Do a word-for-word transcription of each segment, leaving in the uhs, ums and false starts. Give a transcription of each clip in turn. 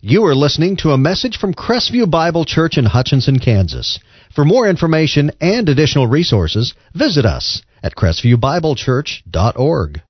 You are listening to a message from Crestview Bible Church in Hutchinson, Kansas. For more information and additional resources, visit us at crestview bible church dot org.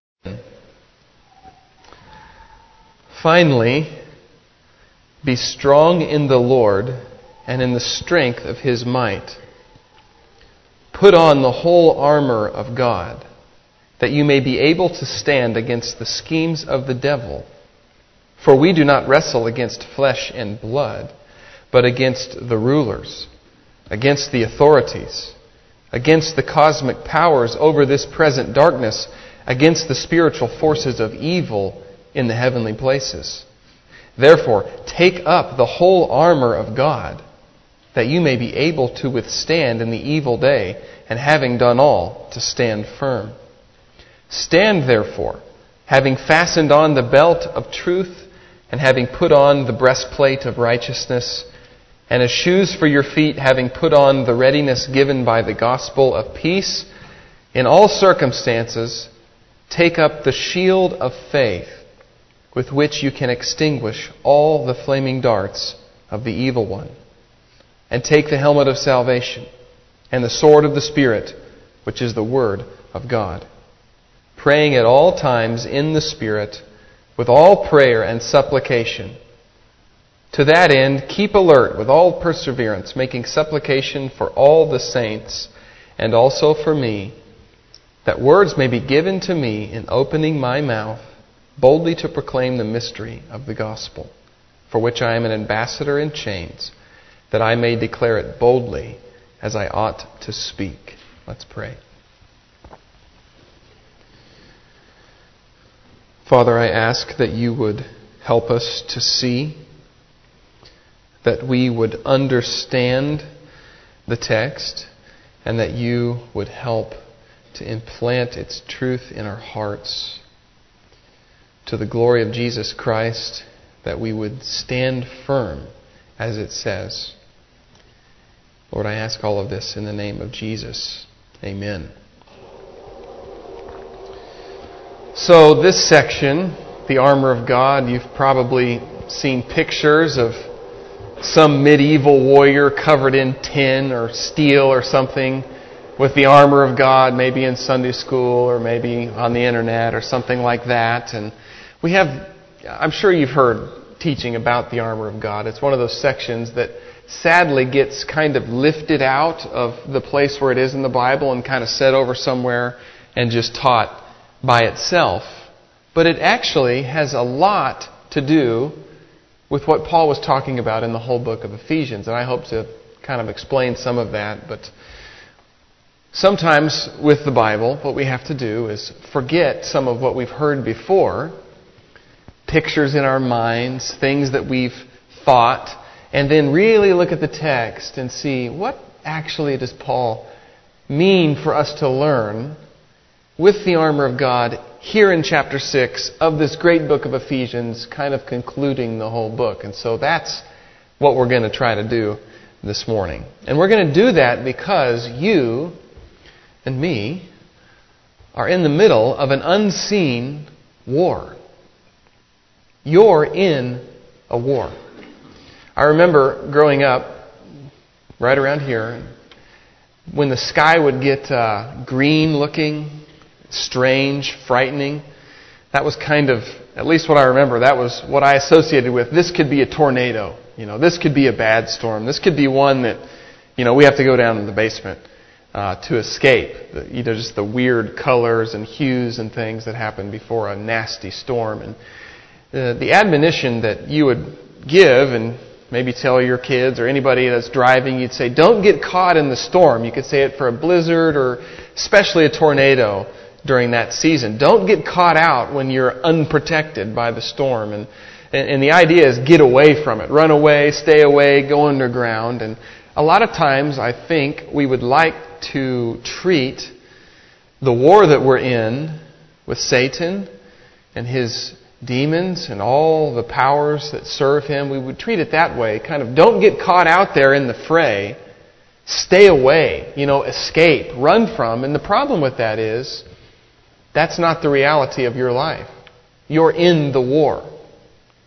Finally, be strong in the Lord and in the strength of His might. Put on the whole armor of God, that you may be able to stand against the schemes of the devil. For we do not wrestle against flesh and blood, but against the rulers, against the authorities, against the cosmic powers over this present darkness, against the spiritual forces of evil in the heavenly places. Therefore, take up the whole armor of God, that you may be able to withstand in the evil day, and having done all, to stand firm. Stand therefore, having fastened on the belt of truth, and having put on the breastplate of righteousness, and as shoes for your feet, having put on the readiness given by the gospel of peace. In all circumstances, take up the shield of faith, with which you can extinguish all the flaming darts of the evil one. And take the helmet of salvation, and the sword of the Spirit, which is the Word of God, praying at all times in the Spirit, with all prayer and supplication. To that end, keep alert with all perseverance, making supplication for all the saints, and also for me, that words may be given to me in opening my mouth, boldly to proclaim the mystery of the gospel, for which I am an ambassador in chains, that I may declare it boldly as I ought to speak. Let's pray. Father, I ask that you would help us to see, that we would understand the text, and that you would help to implant its truth in our hearts. To the glory of Jesus Christ, that we would stand firm, as it says. Lord, I ask all of this in the name of Jesus. Amen. So this section, the armor of God, you've probably seen pictures of some medieval warrior covered in tin or steel or something with the armor of God, maybe in Sunday school or maybe on the internet or something like that. And we have, I'm sure you've heard teaching about the armor of God. It's one of those sections that sadly gets kind of lifted out of the place where it is in the Bible and kind of set over somewhere and just taught by itself. But it actually has a lot to do with what Paul was talking about in the whole book of Ephesians. And I hope to kind of explain some of that. But sometimes with the Bible, what we have to do is forget some of what we've heard before, pictures in our minds, things that we've thought, and then really look at the text and see what actually does Paul mean for us to learn with the armor of God here in chapter six of this great book of Ephesians, kind of concluding the whole book. And so that's what we're going to try to do this morning. And we're going to do that because you and me are in the middle of an unseen war. You're in a war. I remember growing up right around here, when the sky would get uh, green looking, strange, frightening. That was kind of, at least what I remember, that was what I associated with. This could be a tornado. You know, this could be a bad storm. This could be one that, you know, we have to go down in the basement uh, to escape. The, you know, just the weird colors and hues and things that happen before a nasty storm. And uh, the admonition that you would give and maybe tell your kids or anybody that's driving, you'd say, don't get caught in the storm. You could say it for a blizzard or especially a tornado during that season. Don't get caught out when you're unprotected by the storm. And, and, and the idea is get away from it. Run away, stay away, go underground. And a lot of times I think we would like to treat the war that we're in with Satan and his demons and all the powers that serve him, we would treat it that way. Kind of don't get caught out there in the fray. Stay away. You know, escape. Run from. And the problem with that is that's not the reality of your life. You're in the war.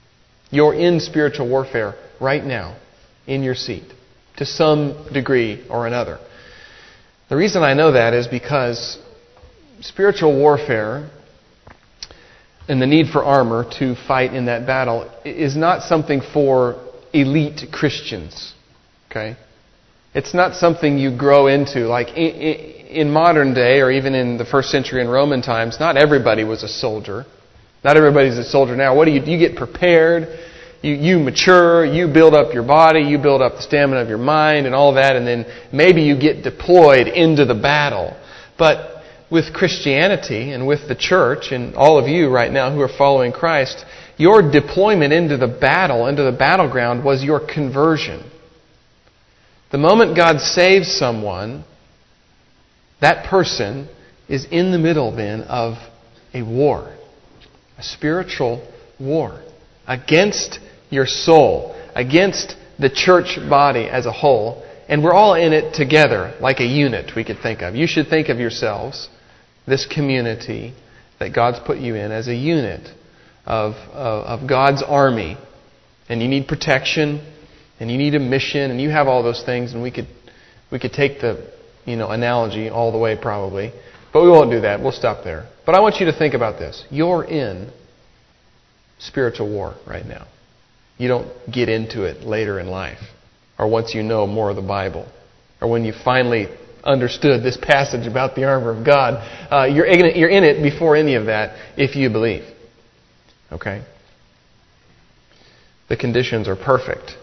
You're in spiritual warfare right now, in your seat, to some degree or another. The reason I know that is because spiritual warfare and the need for armor to fight in that battle is not something for elite Christians. Okay? It's not something you grow into. Like in modern day, or even in the first century in Roman times, not everybody was a soldier. Not everybody's a soldier now. What do you do? You get prepared, you, you mature, you build up your body, you build up the stamina of your mind and all that, and then maybe you get deployed into the battle. But with Christianity and with the church and all of you right now who are following Christ, your deployment into the battle, into the battleground, was your conversion. The moment God saves someone, that person is in the middle then of a war. A spiritual war against your soul, against the church body as a whole. And we're all in it together, like a unit we could think of. You should think of yourselves, this community that God's put you in, as a unit of, of, of God's army. And you need protection, and you need a mission, and you have all those things, and we could we could take the you know analogy all the way probably. But we won't do that. We'll stop there. But I want you to think about this. You're in spiritual war right now. You don't get into it later in life, or once you know more of the Bible, or when you finally understood this passage about the armor of God. Uh, you're, in it, you're in it before any of that if you believe. Okay? The conditions are perfect.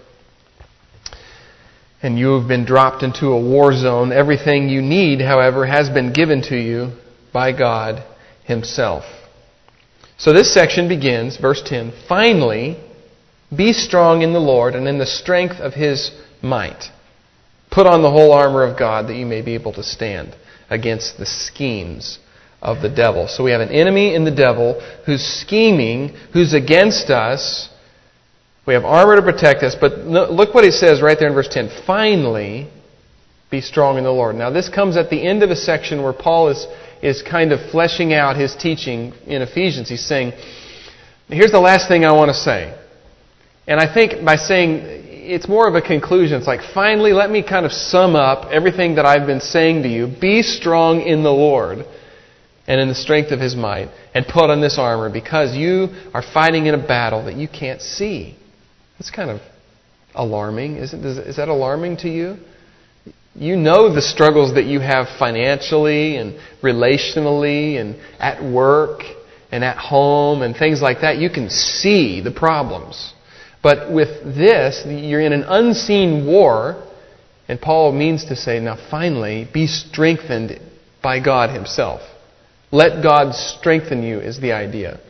And you have been dropped into a war zone. Everything you need, however, has been given to you by God Himself. So this section begins, verse ten, finally, be strong in the Lord and in the strength of His might. Put on the whole armor of God that you may be able to stand against the schemes of the devil. So we have an enemy in the devil who's scheming, who's against us. We have armor to protect us, but look what he says right there in verse ten. Finally, be strong in the Lord. Now this comes at the end of a section where Paul is, is kind of fleshing out his teaching in Ephesians. He's saying, here's the last thing I want to say. And I think by saying, it's more of a conclusion. It's like, finally, let me kind of sum up everything that I've been saying to you. Be strong in the Lord and in the strength of His might, and put on this armor, because you are fighting in a battle that you can't see. That's kind of alarming, isn't it? Is that alarming to you? You know the struggles that you have financially and relationally and at work and at home and things like that. You can see the problems. But with this, you're in an unseen war, and Paul means to say, now finally, be strengthened by God Himself. Let God strengthen you is the idea.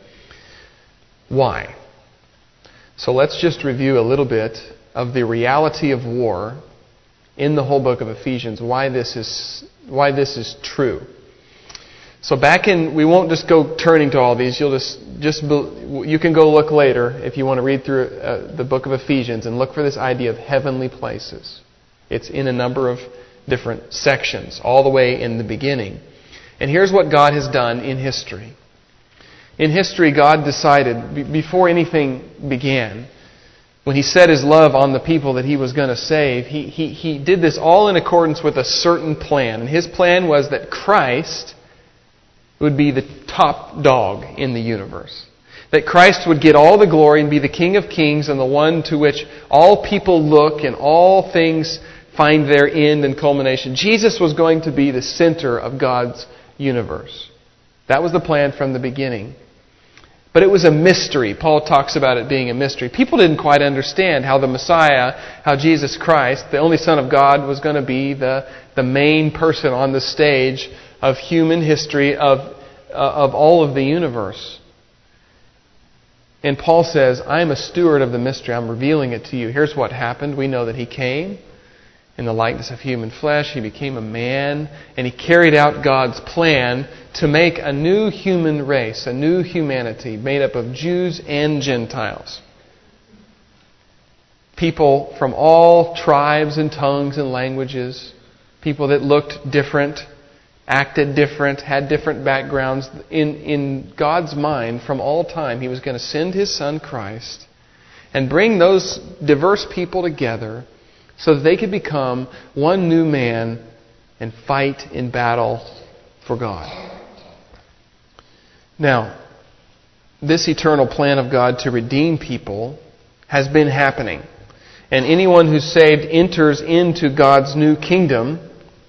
Why? So let's just review a little bit of the reality of war in the whole book of Ephesians, why this is why this is true. So back in, we won't just go turning to all these. You'll just just you can go look later if you want to read through uh, the book of Ephesians and look for this idea of heavenly places. It's in a number of different sections, all the way in the beginning. And here's what God has done in history. In history, God decided, before anything began, when He set His love on the people that He was going to save, he, he, he did this all in accordance with a certain plan. And His plan was that Christ would be the top dog in the universe. That Christ would get all the glory and be the King of Kings and the one to which all people look and all things find their end and culmination. Jesus was going to be the center of God's universe. That was the plan from the beginning. But it was a mystery. Paul talks about it being a mystery. People didn't quite understand how the Messiah, how Jesus Christ, the only Son of God, was going to be the, the main person on the stage of human history, of, uh, of all of the universe. And Paul says, I'm a steward of the mystery. I'm revealing it to you. Here's what happened. We know that He came in the likeness of human flesh. He became a man, and He carried out God's plan to make a new human race, a new humanity made up of Jews and Gentiles. People from all tribes and tongues and languages, people that looked different, acted different, had different backgrounds. In, in God's mind, from all time, He was going to send His Son Christ, and bring those diverse people together so that they could become one new man and fight in battle for God. Now, this eternal plan of God to redeem people has been happening. And anyone who's saved enters into God's new kingdom.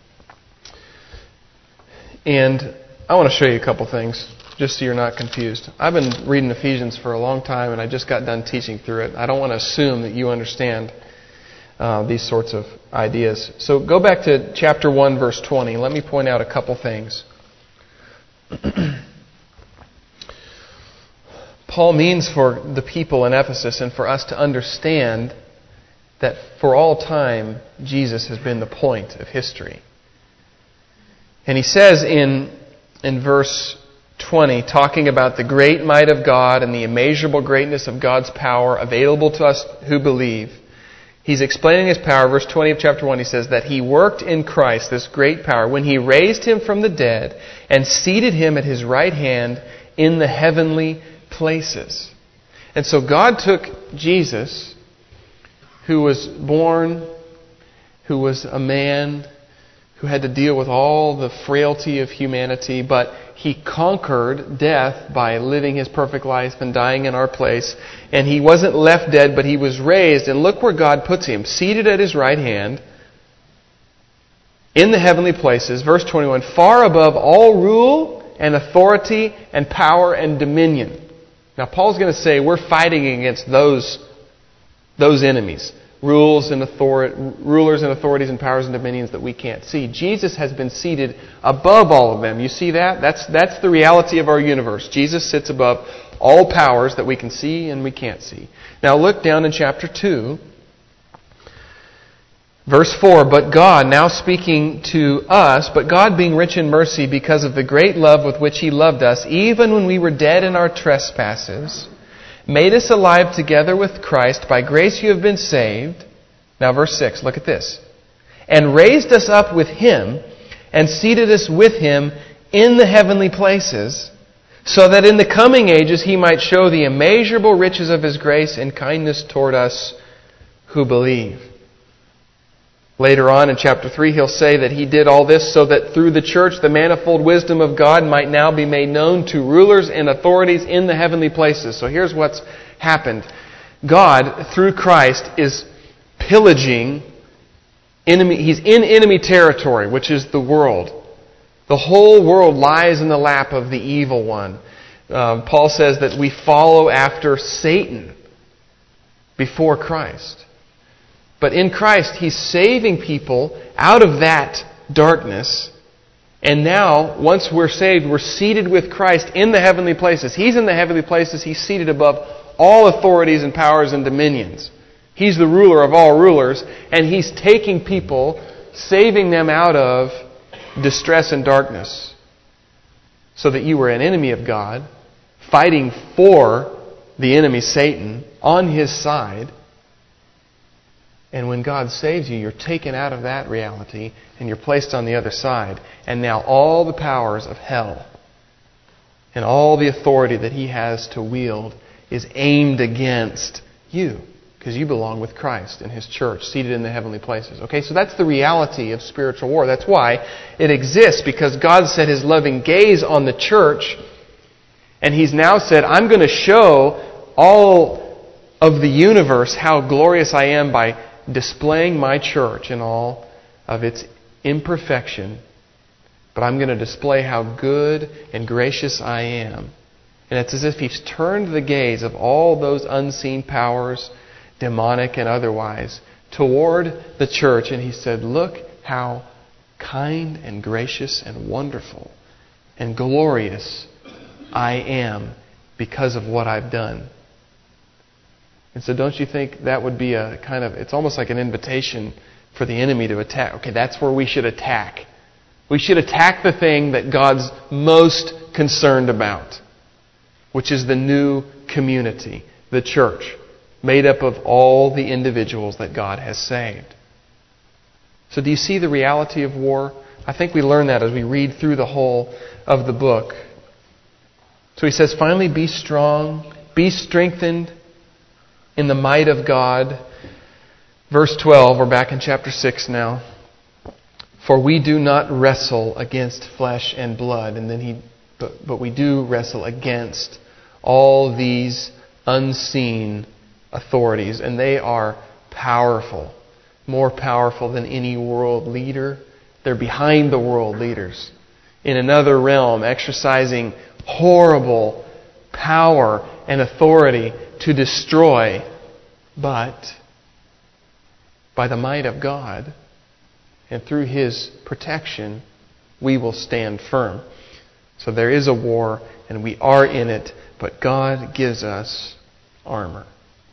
And I want to show you a couple things, just so you're not confused. I've been reading Ephesians for a long time, and I just got done teaching through it. I don't want to assume that you understand uh, these sorts of ideas. So go back to chapter one, verse twenty. Let me point out a couple things. Paul means for the people in Ephesus and for us to understand that for all time, Jesus has been the point of history. And he says in, in verse twenty, talking about the great might of God and the immeasurable greatness of God's power available to us who believe, he's explaining His power. Verse twenty of chapter one, he says that He worked in Christ this great power when He raised Him from the dead and seated Him at His right hand in the heavenly places. And so God took Jesus, who was born, who was a man, who had to deal with all the frailty of humanity, but He conquered death by living His perfect life and dying in our place. And He wasn't left dead, but He was raised. And look where God puts Him, seated at His right hand in the heavenly places. Verse twenty-one, far above all rule and authority and power and dominion. Now Paul's going to say we're fighting against those, those enemies. Rules and author- rulers and authorities and powers and dominions that we can't see. Jesus has been seated above all of them. You see that? That's, that's the reality of our universe. Jesus sits above all powers that we can see and we can't see. Now look down in chapter two. Verse four, but God, now speaking to us, but God being rich in mercy because of the great love with which He loved us, even when we were dead in our trespasses, made us alive together with Christ. By grace you have been saved. Now verse six, look at this. And raised us up with Him and seated us with Him in the heavenly places, so that in the coming ages He might show the immeasurable riches of His grace and kindness toward us who believe. Later on in chapter three, he'll say that He did all this so that through the church the manifold wisdom of God might now be made known to rulers and authorities in the heavenly places. So here's what's happened. God, through Christ, is pillaging enemy. He's in enemy territory, which is the world. The whole world lies in the lap of the evil one. Uh, Paul says that we follow after Satan before Christ. But in Christ, He's saving people out of that darkness. And now, once we're saved, we're seated with Christ in the heavenly places. He's in the heavenly places. He's seated above all authorities and powers and dominions. He's the ruler of all rulers. And He's taking people, saving them out of distress and darkness. So that you were an enemy of God, fighting for the enemy Satan on his side. And when God saves you, you're taken out of that reality and you're placed on the other side. And now all the powers of hell and all the authority that He has to wield is aimed against you, because you belong with Christ and His church, seated in the heavenly places. Okay, so that's the reality of spiritual war. That's why it exists, because God set His loving gaze on the church, and He's now said, I'm going to show all of the universe how glorious I am by displaying my church in all of its imperfection, but I'm going to display how good and gracious I am. And it's as if He's turned the gaze of all those unseen powers, demonic and otherwise, toward the church, and He said, look how kind and gracious and wonderful and glorious I am because of what I've done. And so don't you think that would be a kind of, it's almost like an invitation for the enemy to attack. Okay, that's where we should attack. We should attack the thing that God's most concerned about, which is the new community, the church, made up of all the individuals that God has saved. So do you see the reality of war? I think we learn that as we read through the whole of the book. So he says, finally, be strong, be strengthened in the might of God. Verse twelve, we're back in chapter six now. For we do not wrestle against flesh and blood. And then he, but, but we do wrestle against all these unseen authorities. And they are powerful. More powerful than any world leader. They're behind the world leaders. In another realm, exercising horrible power and authority to destroy. But by the might of God and through His protection, we will stand firm. So there is a war, and we are in it, but God gives us armor.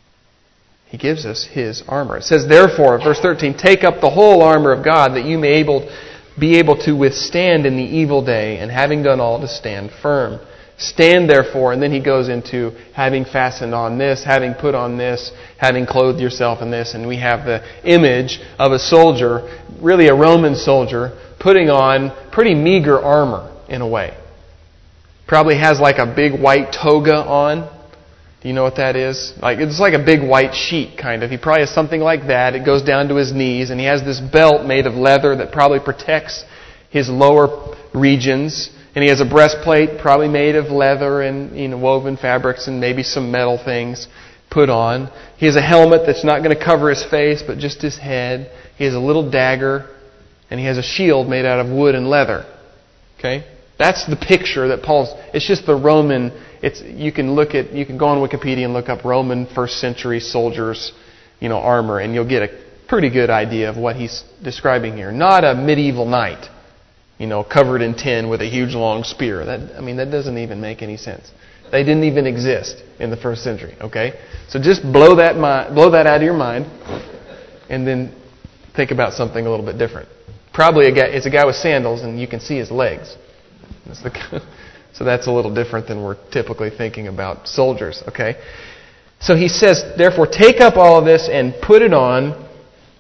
He gives us His armor. It says, therefore, verse thirteen, take up the whole armor of God, that you may able, be able to withstand in the evil day, and having done all, to stand firm. Stand therefore, and then he goes into having fastened on this, having put on this, having clothed yourself in this, and we have the image of a soldier, really a Roman soldier, putting on pretty meager armor in a way. Probably has like a big white toga on. Do you know what that is? Like it's like a big white sheet, kind of. He probably has something like that. It goes down to his knees, and he has this belt made of leather that probably protects his lower regions. And he has a breastplate, probably made of leather and you know, woven fabrics and maybe some metal things put on. He has a helmet that's not going to cover his face, but just his head. He has a little dagger, and he has a shield made out of wood and leather. Okay, that's the picture that Paul's. It's just the Roman. It's you can look at you can go on Wikipedia and look up Roman first century soldiers, you know, armor, and you'll get a pretty good idea of what he's describing here. Not a medieval knight. You know, covered in tin with a huge long spear. That I mean, that doesn't even make any sense. They didn't even exist in the first century. Okay, so just blow that mi- blow that out of your mind, and then think about something a little bit different. Probably a guy. It's a guy with sandals, and you can see his legs. That's the, so that's a little different than we're typically thinking about soldiers. Okay, so he says, therefore, take up all of this and put it on.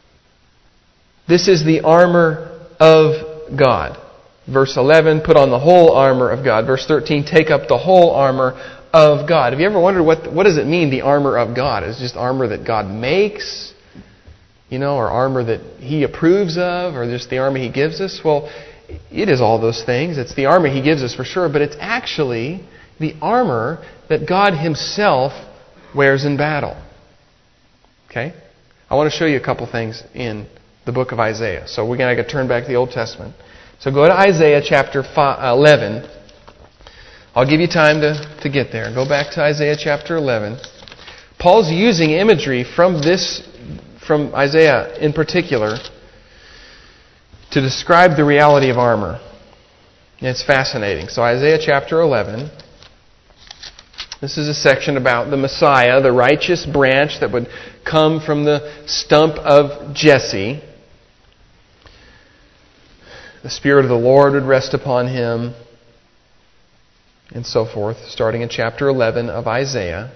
This is the armor of God. Verse eleven, put on the whole armor of God. Verse thirteen, take up the whole armor of God. Have you ever wondered what what does it mean, the armor of God? Is it just armor that God makes? You know, or armor that He approves of, or just the armor He gives us? Well, it is all those things. It's the armor He gives us for sure, but it's actually the armor that God Himself wears in battle. Okay? I want to show you a couple things in the book of Isaiah. So we're going to turn back to the Old Testament. So go to Isaiah chapter eleven. I'll give you time to, to get there. Go back to Isaiah chapter eleven. Paul's using imagery from this, from Isaiah in particular, to describe the reality of armor. And it's fascinating. So Isaiah chapter eleven. This is a section about the Messiah, the righteous branch that would come from the stump of Jesse. The Spirit of the Lord would rest upon Him, and so forth, starting in chapter eleven of Isaiah.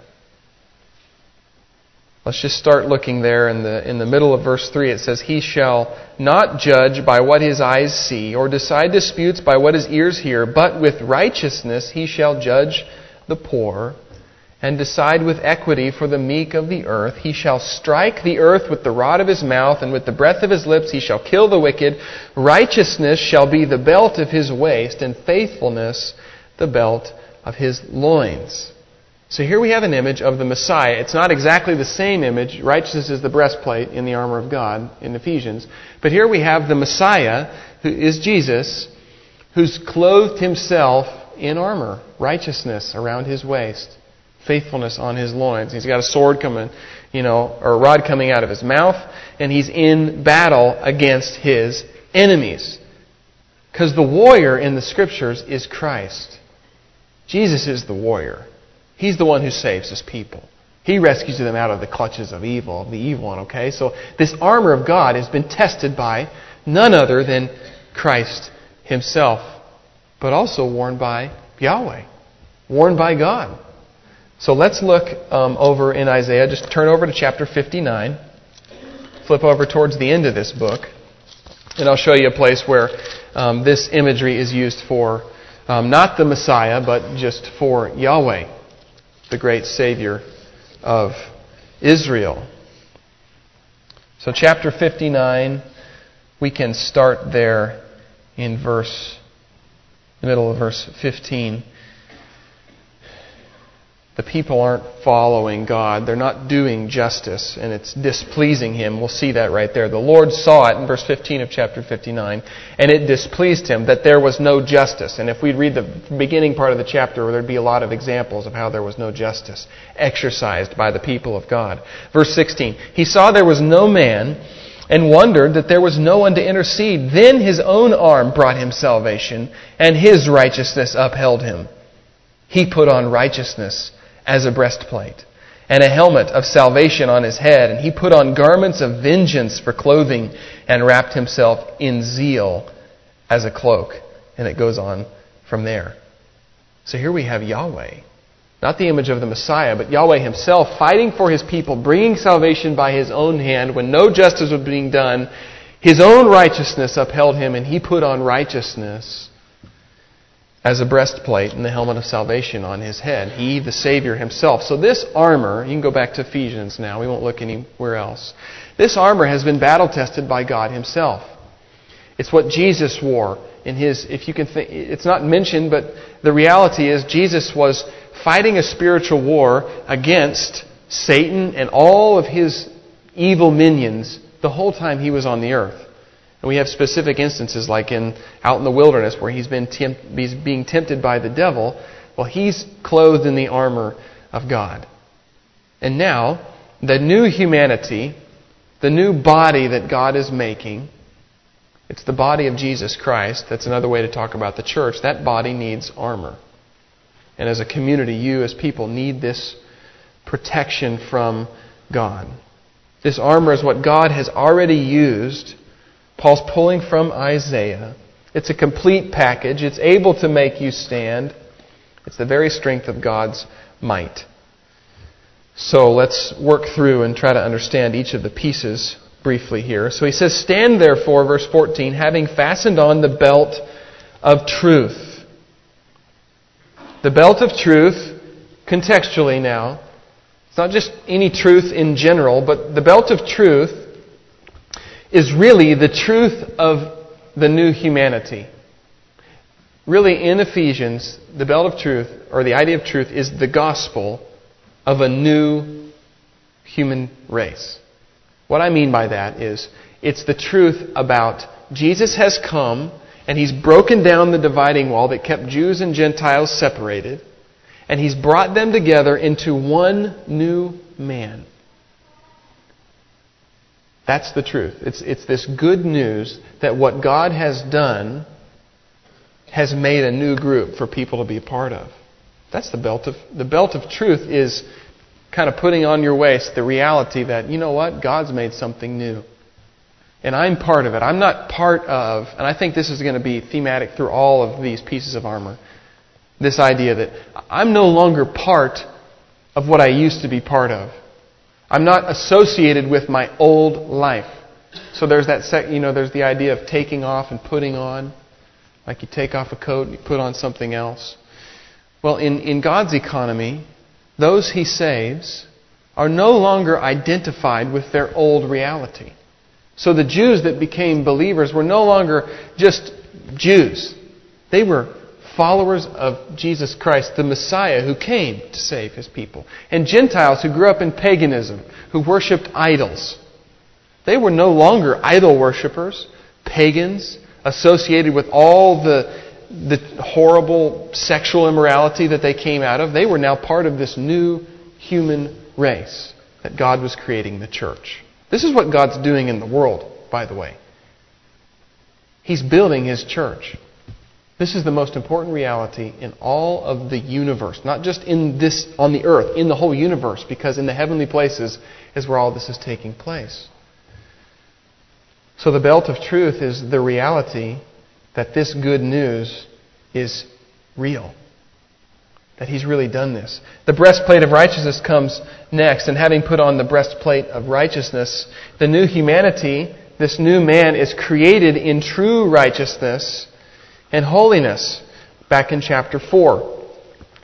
Let's just start looking there in the in the middle of verse three. It says, He shall not judge by what his eyes see, or decide disputes by what his ears hear, but with righteousness he shall judge the poor, and decide with equity for the meek of the earth. He shall strike the earth with the rod of his mouth, and with the breath of his lips he shall kill the wicked. Righteousness shall be the belt of his waist, and faithfulness the belt of his loins. So here we have an image of the Messiah. It's not exactly the same image. Righteousness is the breastplate in the armor of God in Ephesians. But here we have the Messiah, who is Jesus, who's clothed Himself in armor. Righteousness around His waist. Faithfulness on His loins. He's got a sword coming, you know, or a rod coming out of His mouth, and He's in battle against His enemies. Because the warrior in the Scriptures is Christ. Jesus is the warrior. He's the one who saves His people. He rescues them out of the clutches of evil, of the evil one, okay? So this armor of God has been tested by none other than Christ Himself, but also worn by Yahweh, worn by God. So let's look um, over in Isaiah. Just turn over to chapter fifty-nine. Flip over towards the end of this book. And I'll show you a place where um, this imagery is used for um, not the Messiah, but just for Yahweh, the great Savior of Israel. So chapter fifty-nine, we can start there in verse, the middle of verse fifteen. The people aren't following God. They're not doing justice, and it's displeasing Him. We'll see that right there. The Lord saw it in verse fifteen of chapter fifty-nine, and it displeased Him that there was no justice. And if we'd read the beginning part of the chapter, there'd be a lot of examples of how there was no justice exercised by the people of God. Verse sixteen, He saw there was no man, and wondered that there was no one to intercede. Then His own arm brought Him salvation, and His righteousness upheld Him. He put on righteousness as a breastplate, and a helmet of salvation on His head, and He put on garments of vengeance for clothing, and wrapped Himself in zeal as a cloak. And it goes on from there. So here we have Yahweh, not the image of the Messiah, but Yahweh Himself fighting for His people, bringing salvation by His own hand. When no justice was being done, His own righteousness upheld Him, and He put on righteousness as a breastplate and the helmet of salvation on His head. He, the Savior Himself. So this armor, you can go back to Ephesians now, we won't look anywhere else. This armor has been battle tested by God Himself. It's what Jesus wore in His, if you can think, it's not mentioned, but the reality is Jesus was fighting a spiritual war against Satan and all of his evil minions the whole time He was on the earth. And we have specific instances like in out in the wilderness where he's been tempt, he's being tempted by the devil. Well, He's clothed in the armor of God. And now, the new humanity, the new body that God is making, it's the body of Jesus Christ. That's another way to talk about the church. That body needs armor. And as a community, you as people need this protection from God. This armor is what God has already used. Paul's pulling from Isaiah. It's a complete package. It's able to make you stand. It's the very strength of God's might. So let's work through and try to understand each of the pieces briefly here. So he says, Stand therefore, verse fourteen, having fastened on the belt of truth. The belt of truth, contextually now, it's not just any truth in general, but the belt of truth is really the truth of the new humanity. Really, in Ephesians, the belt of truth, or the idea of truth, is the gospel of a new human race. What I mean by that is, it's the truth about Jesus has come, and He's broken down the dividing wall that kept Jews and Gentiles separated, and He's brought them together into one new man. That's the truth. It's, it's this good news that what God has done has made a new group for people to be a part of. That's the belt of the belt of truth is kind of putting on your waist the reality that, you know what, God's made something new. And I'm part of it. I'm not part of, and I think this is going to be thematic through all of these pieces of armor. This idea that I'm no longer part of what I used to be part of. I'm not associated with my old life. So there's that, sec, you know, there's the idea of taking off and putting on. Like you take off a coat and you put on something else. Well, in, in God's economy, those He saves are no longer identified with their old reality. So the Jews that became believers were no longer just Jews. They were followers of Jesus Christ, the Messiah who came to save His people. And Gentiles who grew up in paganism, who worshipped idols. They were no longer idol worshippers, pagans, associated with all the, the horrible sexual immorality that they came out of. They were now part of this new human race that God was creating, the church. This is what God's doing in the world, by the way. He's building His church. This is the most important reality in all of the universe. Not just in this, on the earth, in the whole universe, because in the heavenly places is where all this is taking place. So the belt of truth is the reality that this good news is real. That He's really done this. The breastplate of righteousness comes next, and having put on the breastplate of righteousness, the new humanity, this new man, is created in true righteousness and holiness. Back in chapter four.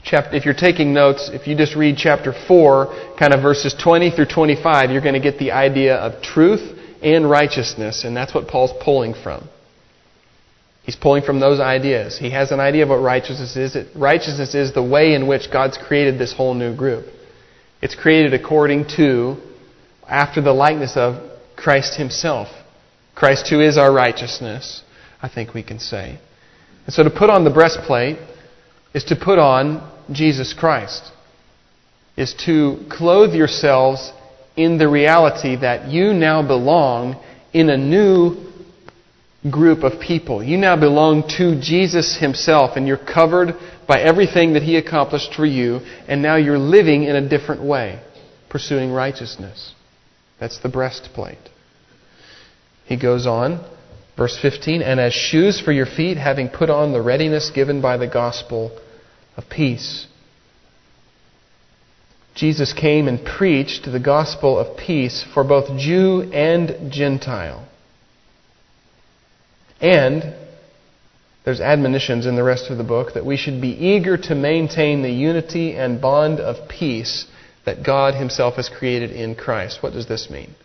chapter, if you're taking notes, if you just read chapter four, kind of verses twenty through twenty-five, you're going to get the idea of truth and righteousness, and that's what Paul's pulling from. He's pulling from those ideas. He has an idea of what righteousness is. It, righteousness is the way in which God's created this whole new group. It's created according to, after the likeness of Christ Himself. Christ who is our righteousness, I think we can say. And so to put on the breastplate is to put on Jesus Christ. Is to clothe yourselves in the reality that you now belong in a new group of people. You now belong to Jesus Himself, and you're covered by everything that He accomplished for you, and now you're living in a different way, pursuing righteousness. That's the breastplate. He goes on, verse fifteen, and as shoes for your feet, having put on the readiness given by the gospel of peace. Jesus came and preached the gospel of peace for both Jew and Gentile. And there's admonitions in the rest of the book that we should be eager to maintain the unity and bond of peace that God Himself has created in Christ. What does this mean?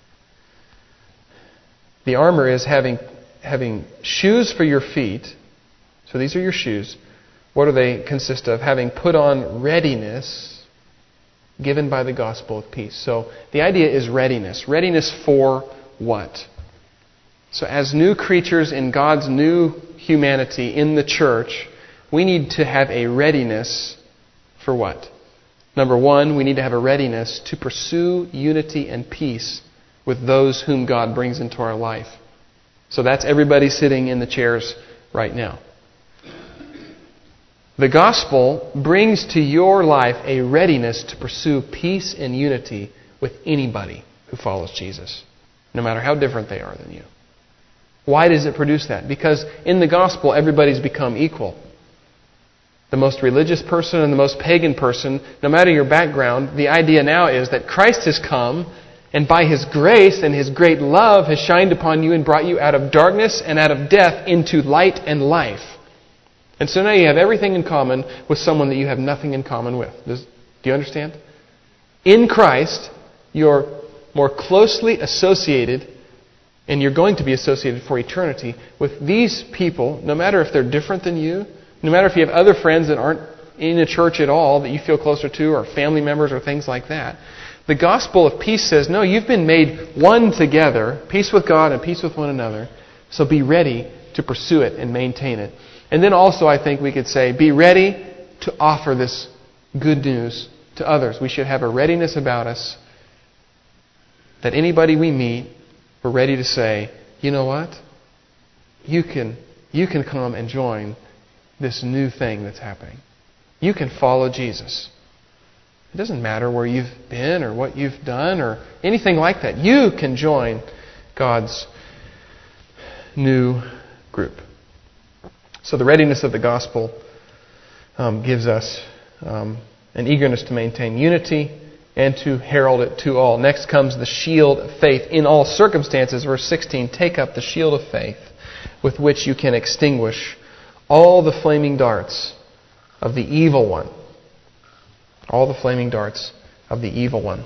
The armor is having, having shoes for your feet. So these are your shoes. What do they consist of? Having put on readiness given by the gospel of peace. So the idea is readiness. Readiness for what? So as new creatures in God's new humanity in the church, we need to have a readiness for what? Number one, we need to have a readiness to pursue unity and peace with those whom God brings into our life. So that's everybody sitting in the chairs right now. The gospel brings to your life a readiness to pursue peace and unity with anybody who follows Jesus, no matter how different they are than you. Why does it produce that? Because in the gospel, everybody's become equal. The most religious person and the most pagan person, no matter your background, the idea now is that Christ has come and by His grace and His great love has shined upon you and brought you out of darkness and out of death into light and life. And so now you have everything in common with someone that you have nothing in common with. Does, do you understand? In Christ, you're more closely associated, and you're going to be associated for eternity with these people, no matter if they're different than you, no matter if you have other friends that aren't in a church at all that you feel closer to, or family members or things like that. The gospel of peace says, no, you've been made one together, peace with God and peace with one another, so be ready to pursue it and maintain it. And then also I think we could say, be ready to offer this good news to others. We should have a readiness about us that anybody we meet, we're ready to say, you know what? You can, you can come and join this new thing that's happening. You can follow Jesus. It doesn't matter where you've been or what you've done or anything like that. You can join God's new group. So the readiness of the gospel um, gives us um, an eagerness to maintain unity and to herald it to all. Next comes the shield of faith. In all circumstances, verse sixteen, take up the shield of faith with which you can extinguish all the flaming darts of the evil one. All the flaming darts of the evil one.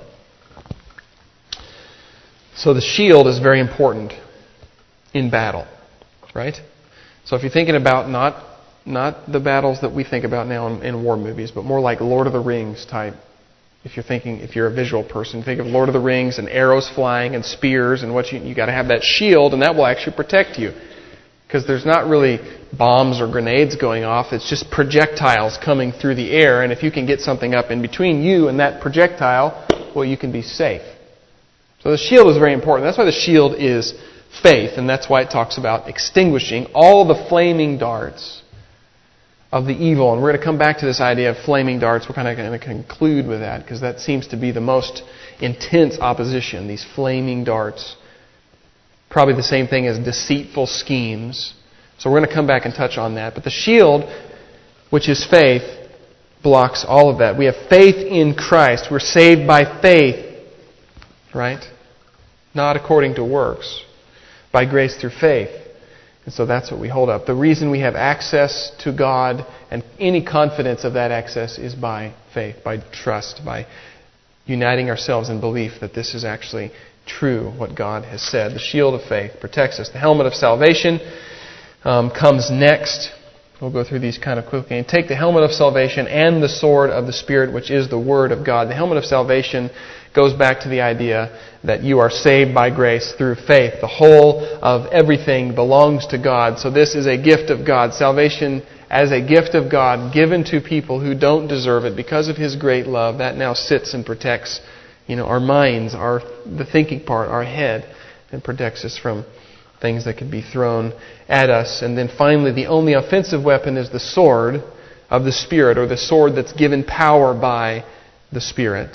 So the shield is very important in battle, right? So if you're thinking about not not the battles that we think about now in, in war movies, but more like Lord of the Rings type. If you're thinking, if you're a visual person, think of Lord of the Rings and arrows flying and spears and what you you got to have that shield, and that will actually protect you. Because there's not really bombs or grenades going off. It's just projectiles coming through the air. And if you can get something up in between you and that projectile, well, you can be safe. So the shield is very important. That's why the shield is faith. And that's why it talks about extinguishing all the flaming darts of the evil. And we're going to come back to this idea of flaming darts. We're kind of going to conclude with that because that seems to be the most intense opposition, these flaming darts. Probably the same thing as deceitful schemes. So we're going to come back and touch on that. But the shield, which is faith, blocks all of that. We have faith in Christ. We're saved by faith. Right? Not according to works. By grace through faith. And so that's what we hold up. The reason we have access to God and any confidence of that access is by faith, by trust, by uniting ourselves in belief that this is actually true, what God has said. The shield of faith protects us. The helmet of salvation um, comes next. We'll go through these kind of quickly. And take the helmet of salvation and the sword of the Spirit, which is the Word of God. The helmet of salvation goes back to the idea that you are saved by grace through faith. The whole of everything belongs to God. So this is a gift of God. Salvation as a gift of God given to people who don't deserve it because of His great love. That now sits and protects, you know, our minds, our the thinking part, our head, and protects us from things that could be thrown at us. And then finally, the only offensive weapon is the sword of the Spirit, or the sword that's given power by the Spirit.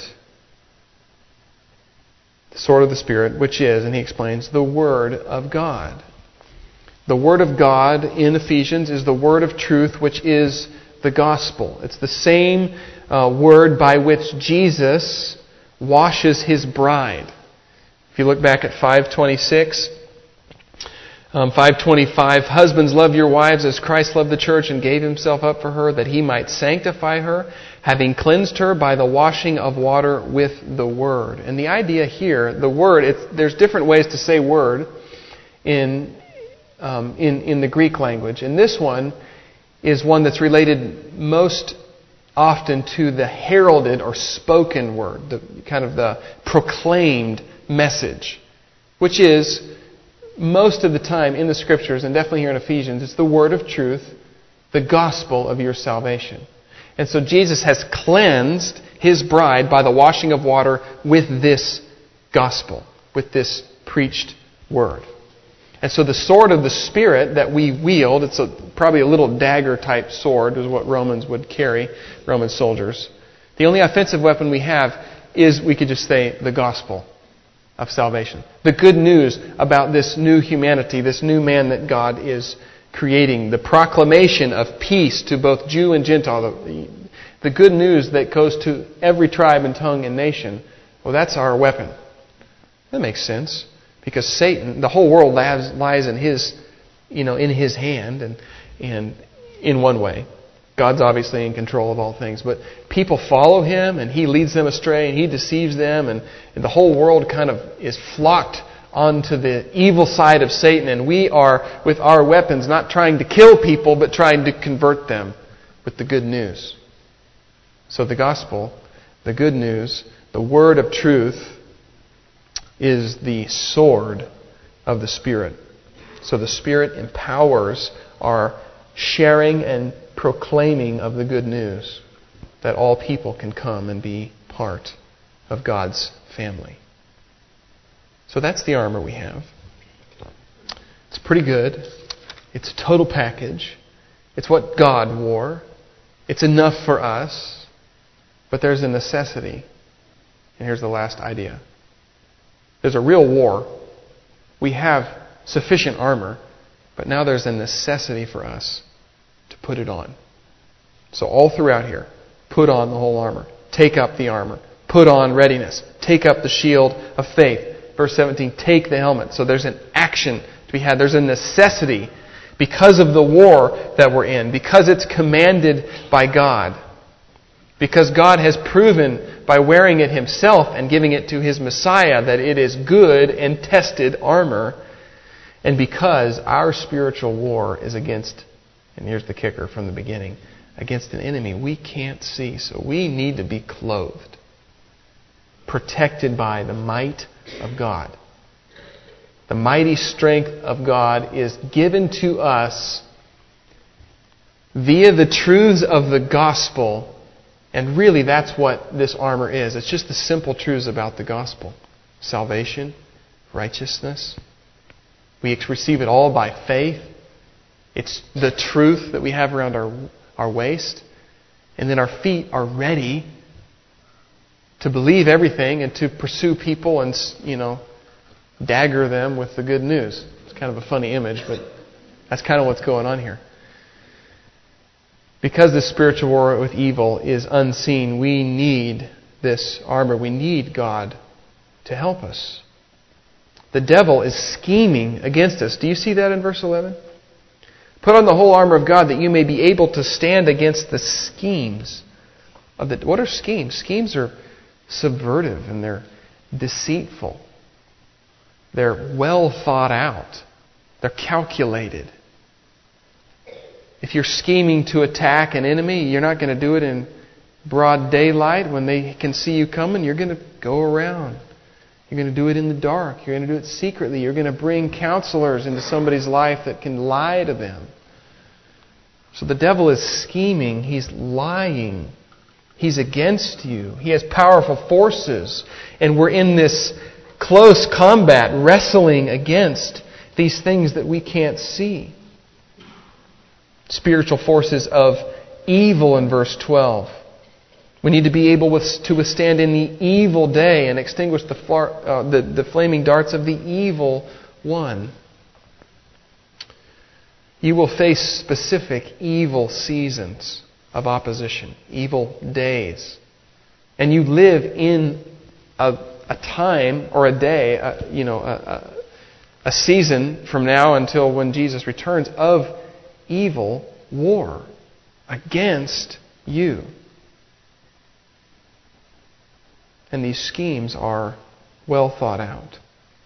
The sword of the Spirit, which is, and he explains, the Word of God. The Word of God in Ephesians is the Word of truth, which is the gospel. It's the same uh, word by which Jesus washes His bride. If you look back at five twenty-six, um, five twenty-five, husbands, love your wives as Christ loved the church and gave Himself up for her, that He might sanctify her, having cleansed her by the washing of water with the Word. And the idea here, the Word, it's, there's different ways to say word in, um, in, in the Greek language. And this one is one that's related most often to the heralded or spoken word, the kind of the proclaimed message, which is most of the time in the Scriptures, and definitely here in Ephesians, it's the word of truth, the gospel of your salvation. And so Jesus has cleansed His bride by the washing of water with this gospel, with this preached word. And so the sword of the Spirit that we wield, it's a, probably a little dagger-type sword, is what Romans would carry, Roman soldiers. The only offensive weapon we have is, we could just say, the gospel of salvation. The good news about this new humanity, this new man that God is creating. The proclamation of peace to both Jew and Gentile. The, the good news that goes to every tribe and tongue and nation. Well, that's our weapon. That makes sense. Because Satan, the whole world lies, lies in his, you know, in his hand, and and in one way, God's obviously in control of all things. But people follow him, and he leads them astray, and he deceives them, and, and the whole world kind of is flocked onto the evil side of Satan. And we are, with our weapons, not trying to kill people, but trying to convert them with the good news. So the gospel, the good news, the word of truth, is the sword of the Spirit. So the Spirit empowers our sharing and proclaiming of the good news, that all people can come and be part of God's family. So that's the armor we have. It's pretty good. It's a total package. It's what God wore. It's enough for us. But there's a necessity. And here's the last idea. There's a real war. We have sufficient armor, but now there's a necessity for us to put it on. So all throughout here, put on the whole armor. Take up the armor. Put on readiness. Take up the shield of faith. Verse seventeen, take the helmet. So there's an action to be had. There's a necessity because of the war that we're in, because it's commanded by God. Because God has proven by wearing it Himself and giving it to His Messiah that it is good and tested armor. And because our spiritual war is against, and here's the kicker from the beginning, against an enemy we can't see. So we need to be clothed, protected by the might of God. The mighty strength of God is given to us via the truths of the gospel. And really, that's what this armor is. It's just the simple truths about the gospel. Salvation, righteousness. We receive it all by faith. It's the truth that we have around our, our waist. And then our feet are ready to believe everything and to pursue people and, you know, dagger them with the good news. It's kind of a funny image, but that's kind of what's going on here. Because this spiritual war with evil is unseen, we need this armor. We need God to help us. The devil is scheming against us. Do you see that in verse eleven? Put on the whole armor of God that you may be able to stand against the schemes of the... What are schemes? Schemes are subvertive and they're deceitful. They're well thought out. They're calculated. If you're scheming to attack an enemy, you're not going to do it in broad daylight when they can see you coming. You're going to go around. You're going to do it in the dark. You're going to do it secretly. You're going to bring counselors into somebody's life that can lie to them. So the devil is scheming. He's lying. He's against you. He has powerful forces. And we're in this close combat, wrestling against these things that we can't see. Spiritual forces of evil in verse twelve. We need to be able to withstand in the evil day and extinguish the, far, uh, the, the flaming darts of the evil one. You will face specific evil seasons of opposition, evil days. And you live in a, a time or a day, uh, you know, a, a, a season from now until when Jesus returns of evil war against you. And these schemes are well thought out.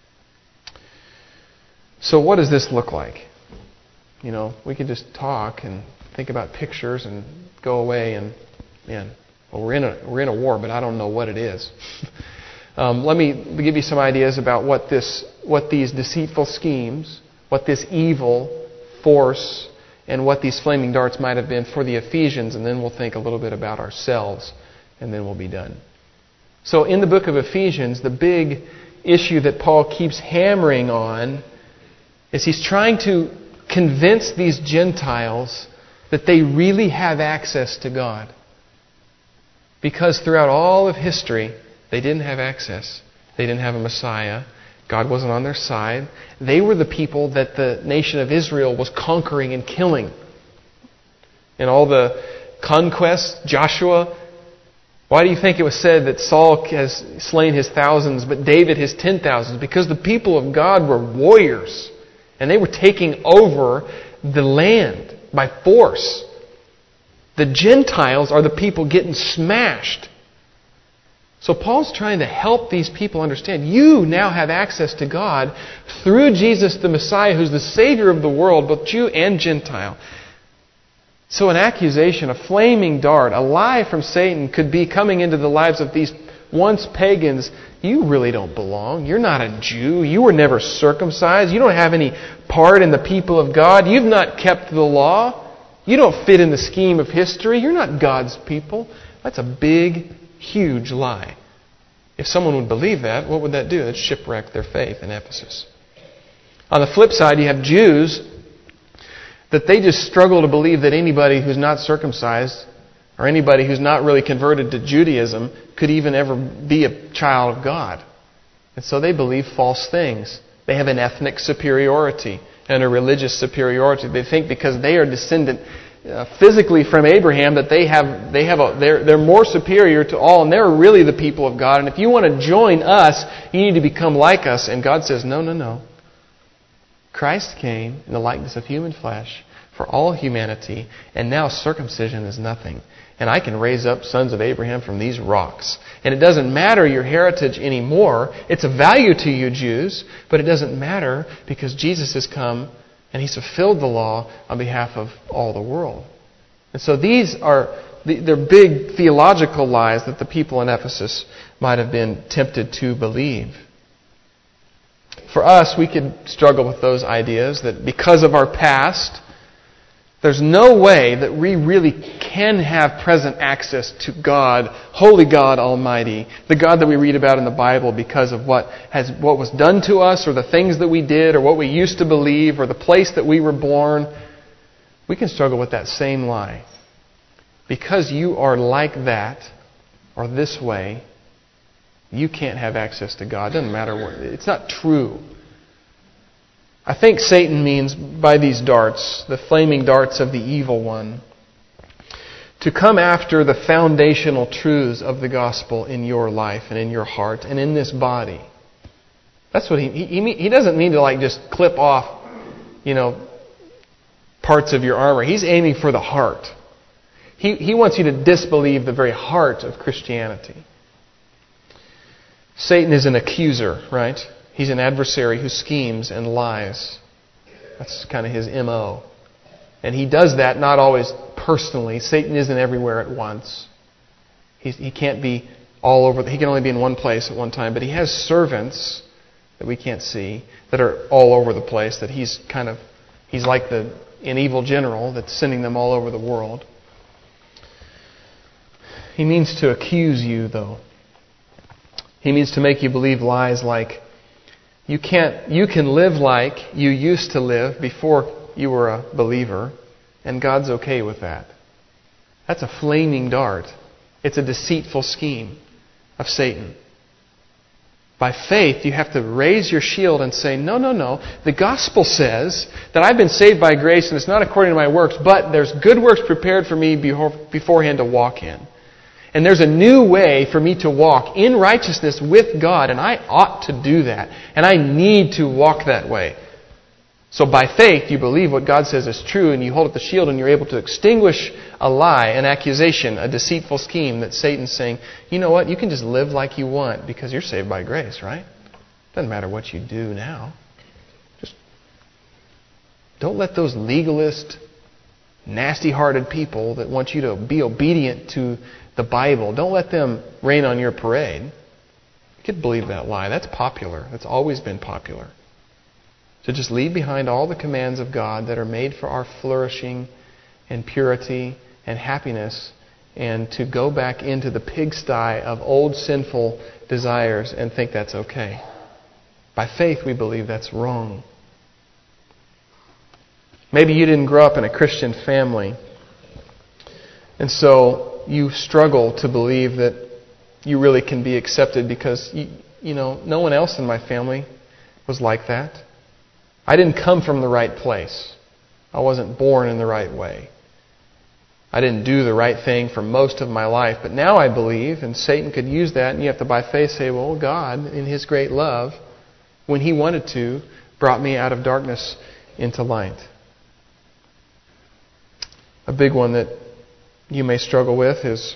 So what does this look like? You know, we can just talk and think about pictures and go away and, man, well, we're in a we're in a war, but I don't know what it is. um, let me give you some ideas about what this, what these deceitful schemes, what this evil force, and what these flaming darts might have been for the Ephesians, and then we'll think a little bit about ourselves, and then we'll be done. So in the book of Ephesians, the big issue that Paul keeps hammering on is he's trying to convince these Gentiles that they really have access to God. Because throughout all of history, they didn't have access. They didn't have a Messiah. God wasn't on their side. They were the people that the nation of Israel was conquering and killing. In all the conquests, Joshua... Why do you think it was said that Saul has slain his thousands, but David his ten thousands? Because the people of God were warriors. And they were taking over the land by force. The Gentiles are the people getting smashed. So Paul's trying to help these people understand, you now have access to God through Jesus the Messiah, who's the Savior of the world, both Jew and Gentile. So an accusation, a flaming dart, a lie from Satan could be coming into the lives of these once pagans. You really don't belong. You're not a Jew. You were never circumcised. You don't have any part in the people of God. You've not kept the law. You don't fit in the scheme of history. You're not God's people. That's a big, huge lie. If someone would believe that, what would that do? It'd shipwreck their faith in Ephesus. On the flip side, you have Jews that they just struggle to believe that anybody who's not circumcised or anybody who's not really converted to Judaism could even ever be a child of God. And so they believe false things. They have an ethnic superiority and a religious superiority. They think because they are descendant uh, physically from Abraham that they have they have a, they're they're more superior to all, and they're really the people of God. And if you want to join us, you need to become like us. And God says, no, no, no. Christ came in the likeness of human flesh for all humanity, and now circumcision is nothing. And I can raise up sons of Abraham from these rocks. And it doesn't matter your heritage anymore. It's a value to you, Jews, but it doesn't matter because Jesus has come and He's fulfilled the law on behalf of all the world. And so these are they're big theological lies that the people in Ephesus might have been tempted to believe. For us, we could struggle with those ideas that because of our past, there's no way that we really can have present access to God, Holy God Almighty, the God that we read about in the Bible because of what has what was done to us or the things that we did or what we used to believe or the place that we were born. We can struggle with that same lie. Because you are like that or this way, you can't have access to God. It doesn't matter what. It's not true. I think Satan means by these darts, the flaming darts of the evil one, to come after the foundational truths of the gospel in your life and in your heart and in this body. That's what he he, he doesn't mean to like just clip off, you know, parts of your armor. He's aiming for the heart. He, he wants you to disbelieve the very heart of Christianity. Satan is an accuser, right? He's an adversary who schemes and lies. That's kind of his M O. And he does that not always personally. Satan isn't everywhere at once. He, he can't be all over. He can only be in one place at one time. But he has servants that we can't see that are all over the place. That he's kind of, he's like the an evil general that's sending them all over the world. He means to accuse you, though. He means to make you believe lies like you can't. You can live like you used to live before you were a believer, and God's okay with that. That's a flaming dart. It's a deceitful scheme of Satan. By faith, you have to raise your shield and say, no, no, no. The gospel says that I've been saved by grace and it's not according to my works, but there's good works prepared for me beforehand to walk in. And there's a new way for me to walk in righteousness with God, and I ought to do that. And I need to walk that way. So by faith, you believe what God says is true, and you hold up the shield, and you're able to extinguish a lie, an accusation, a deceitful scheme that Satan's saying, you know what, you can just live like you want because you're saved by grace, right? Doesn't matter what you do now. Just don't let those legalist, nasty-hearted people that want you to be obedient to the Bible, don't let them rain on your parade. You could believe that lie. That's popular. That's always been popular. To just leave behind all the commands of God that are made for our flourishing and purity and happiness, and to go back into the pigsty of old sinful desires and think that's okay. By faith, we believe that's wrong. Maybe you didn't grow up in a Christian family, and so you struggle to believe that you really can be accepted because, you, you know, no one else in my family was like that. I didn't come from the right place. I wasn't born in the right way. I didn't do the right thing for most of my life. But now I believe, and Satan could use that, and you have to by faith say, well, God, in His great love, when He wanted to, brought me out of darkness into light. A big one that you may struggle with is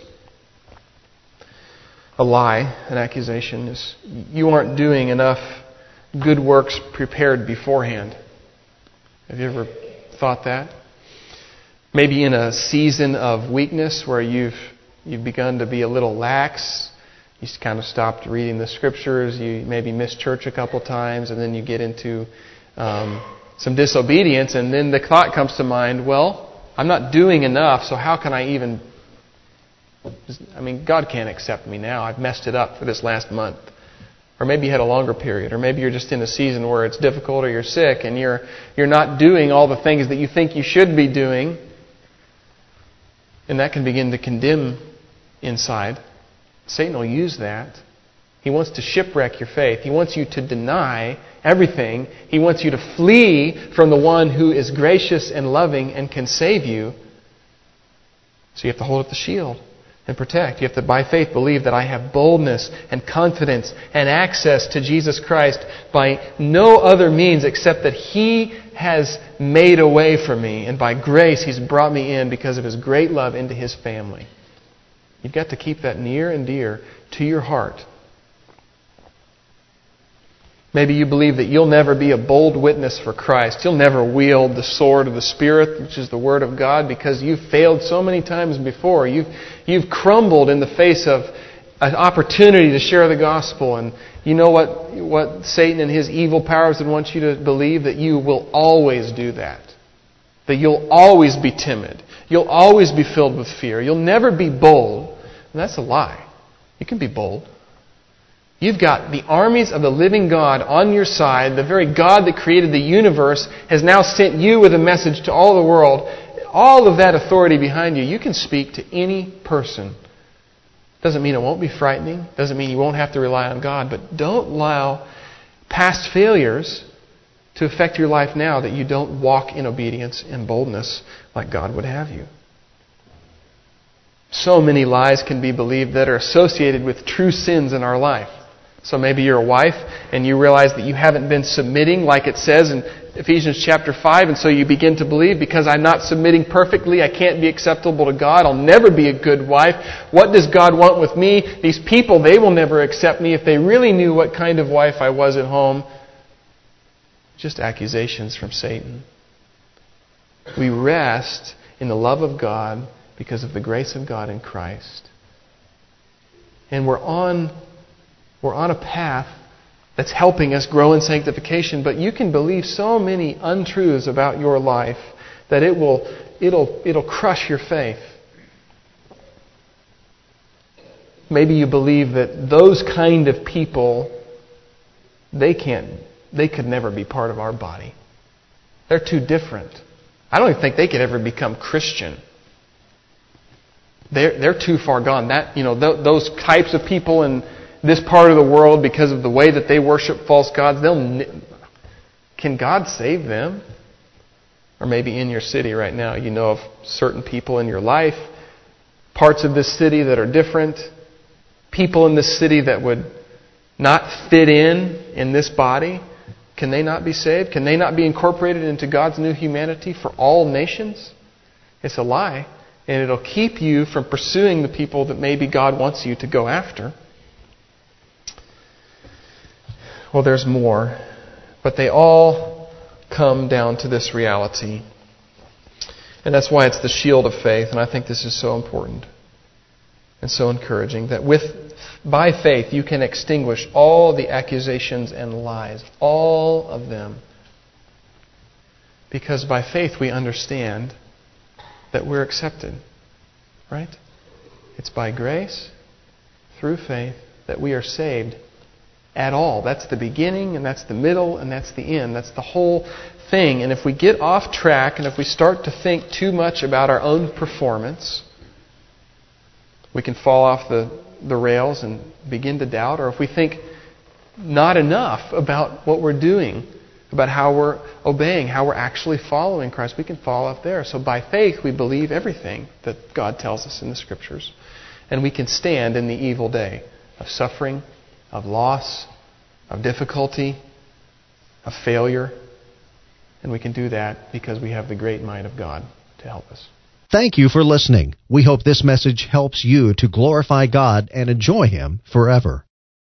a lie, an accusation. Is you aren't doing enough good works prepared beforehand. Have you ever thought that? Maybe in a season of weakness where you've you've begun to be a little lax. You kind of stopped reading the Scriptures. You maybe missed church a couple times, and then you get into um, some disobedience, and then the thought comes to mind, well, I'm not doing enough, so how can I even... I mean, God can't accept me now. I've messed it up for this last month. Or maybe you had a longer period. Or maybe you're just in a season where it's difficult or you're sick and you're you're not doing all the things that you think you should be doing. And that can begin to condemn inside. Satan will use that. He wants to shipwreck your faith. He wants you to deny everything. He wants you to flee from the one who is gracious and loving and can save you. So you have to hold up the shield and protect. You have to, by faith, believe that I have boldness and confidence and access to Jesus Christ by no other means except that He has made a way for me, and by grace He's brought me in because of His great love into His family. You've got to keep that near and dear to your heart. Maybe you believe that you'll never be a bold witness for Christ. You'll never wield the sword of the Spirit, which is the Word of God, because you've failed so many times before. You've, you've crumbled in the face of an opportunity to share the gospel. And you know what, what Satan and his evil powers would want you to believe? That you will always do that. That you'll always be timid. You'll always be filled with fear. You'll never be bold. And that's a lie. You can be bold. You've got the armies of the living God on your side. The very God that created the universe has now sent you with a message to all the world. All of that authority behind you. You can speak to any person. Doesn't mean it won't be frightening. Doesn't mean you won't have to rely on God. But don't allow past failures to affect your life now, that you don't walk in obedience and boldness like God would have you. So many lies can be believed that are associated with true sins in our life. So maybe you're a wife and you realize that you haven't been submitting like it says in Ephesians chapter five, and so you begin to believe, because I'm not submitting perfectly, I can't be acceptable to God, I'll never be a good wife. What does God want with me? These people, they will never accept me if they really knew what kind of wife I was at home. Just accusations from Satan. We rest in the love of God because of the grace of God in Christ. And we're on, we're on a path that's helping us grow in sanctification, but you can believe so many untruths about your life that it will it'll it'll crush your faith. Maybe you believe that those kind of people, they can't they could never be part of our body. They're too different. I don't even think they could ever become Christian. They're they're too far gone. That you know th- those types of people in this part of the world, because of the way that they worship false gods, they'll can God save them? Or maybe in your city right now, you know of certain people in your life, parts of this city that are different, people in this city that would not fit in in this body. Can they not be saved? Can they not be incorporated into God's new humanity for all nations? It's a lie, and it'll keep you from pursuing the people that maybe God wants you to go after. Well, there's more, but they all come down to this reality. And that's why it's the shield of faith, and I think this is so important and so encouraging, that with by faith you can extinguish all the accusations and lies, all of them. Because by faith we understand that we're accepted, right? It's by grace, through faith, that we are saved at all. That's the beginning, and that's the middle, and that's the end. That's the whole thing. And if we get off track, and if we start to think too much about our own performance, we can fall off the, the rails and begin to doubt. Or if we think not enough about what we're doing, about how we're obeying, how we're actually following Christ, we can fall off there. So by faith we believe everything that God tells us in the Scriptures. And we can stand in the evil day of suffering, of loss, of difficulty, of failure. And we can do that because we have the great might of God to help us. Thank you for listening. We hope this message helps you to glorify God and enjoy Him forever.